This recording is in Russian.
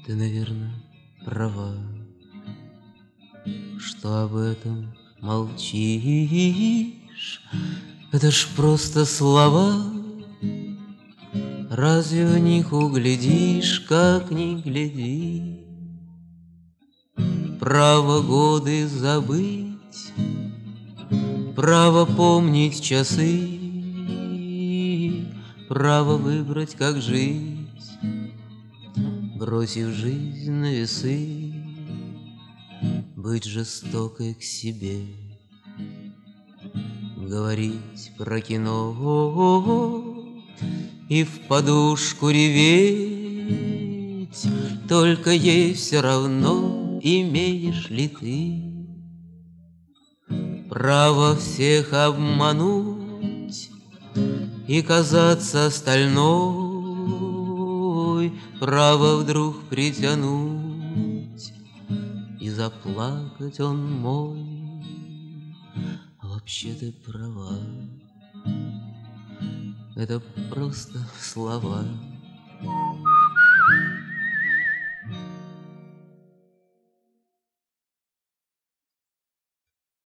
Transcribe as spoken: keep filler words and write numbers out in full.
Ты, наверное, права, что об этом молчишь. Это ж просто слова, разве в них углядишь, как ни гляди? Право годы забыть, право помнить часы, право выбрать, как жить, бросив жизнь на весы, быть жестокой к себе, говорить про кино и в подушку реветь. Только ей все равно, имеешь ли ты право всех обмануть и казаться стальной, право вдруг притянуть и заплакать он мой. А вообще ты права, это просто слова.